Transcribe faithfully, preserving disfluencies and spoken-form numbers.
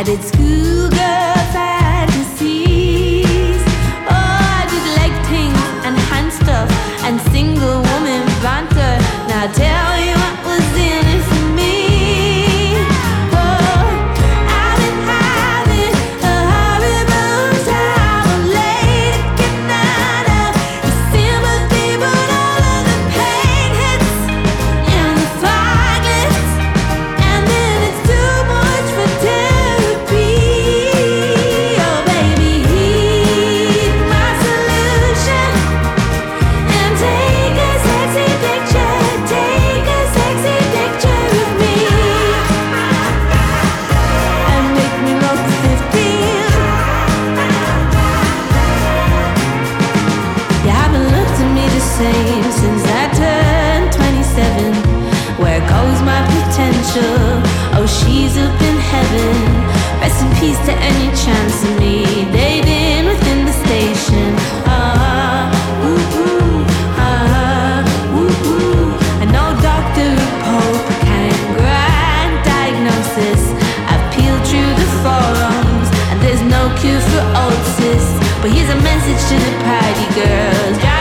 did schoolgirl fantasies. Oh, I did leg things and hand stuff and single woman banter. Now tell me what was in it for me. Oh, I've been having a horrible time of late. Getting out of the sympathy, but all of the pain hits and the violence, and then it's too much for therapy. Oh baby, heed my solution and take a sexy picture, take a sexy picture of me and make me look fifteen. You haven't looked at me the same since I turned twenty-seven. Where goes my potential? Oh, she's up in heaven. Rest in peace to any chance of me dating within the station. Ah, ooh, ooh, ah, ooh, ooh. I know Doctor Pope can grant diagnosis. I've peeled through the forums and there's no cure for old sis. But here's a message to the party girls.